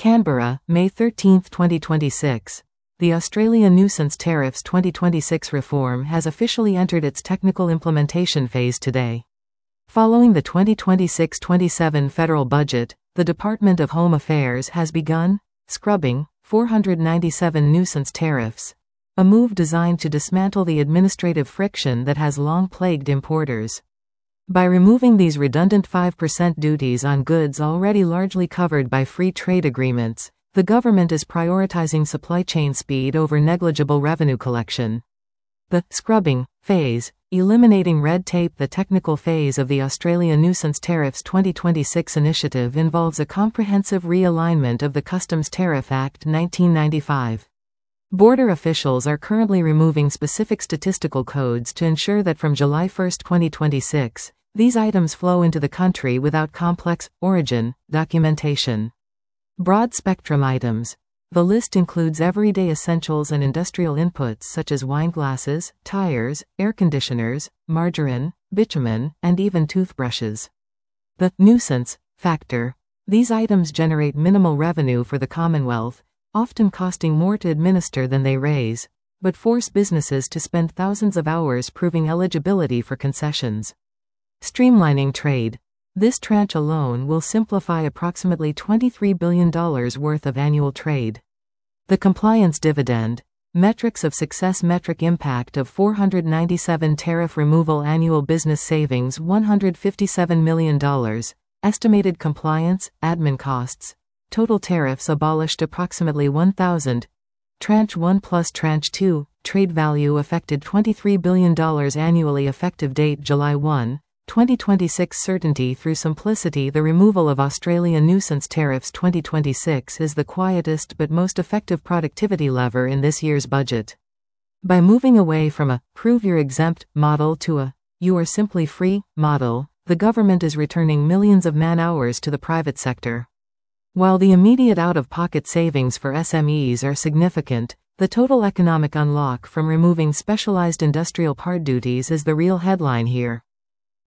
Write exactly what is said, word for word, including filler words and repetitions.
Canberra, May thirteenth twenty twenty-six. The Australia Nuisance Tariffs twenty twenty-six reform has officially entered its technical implementation phase today. Following the twenty twenty-six twenty-seven federal budget, the Department of Home Affairs has begun scrubbing four hundred ninety-seven nuisance tariffs, a move designed to dismantle the administrative friction that has long plagued importers. By removing these redundant five percent duties on goods already largely covered by free trade agreements, the government is prioritizing supply chain speed over negligible revenue collection. The scrubbing phase, eliminating red tape. The technical phase of the Australia Nuisance Tariffs twenty twenty-six initiative involves a comprehensive realignment of the Customs Tariff Act nineteen ninety-five. Border officials are currently removing specific statistical codes to ensure that from July first twenty twenty-six, these items flow into the country without complex origin documentation. Broad spectrum items. The list includes everyday essentials and industrial inputs such as wine glasses, tires, air conditioners, margarine, bitumen, and even toothbrushes. The nuisance factor. These items generate minimal revenue for the Commonwealth, often costing more to administer than they raise, but force businesses to spend thousands of hours proving eligibility for concessions. Streamlining trade. This tranche alone will simplify approximately twenty-three billion dollars worth of annual trade. The compliance dividend. Metrics of success. Metric impact of four hundred ninety-seven tariff removal. Annual business savings one hundred fifty-seven million dollars. Estimated compliance, admin costs. Total tariffs abolished approximately one thousand. Tranche one plus Tranche two, trade value affected twenty-three billion dollars annually. Effective date July first, twenty twenty-six. Certainty through simplicity. The removal of Australia Nuisance Tariffs twenty twenty-six is the quietest but most effective productivity lever in this year's budget. By moving away from a prove you're exempt model to a you are simply free model, the government is returning millions of man-hours to the private sector. While the immediate out-of-pocket savings for S M Es are significant, the total economic unlock from removing specialized industrial part duties is the real headline here.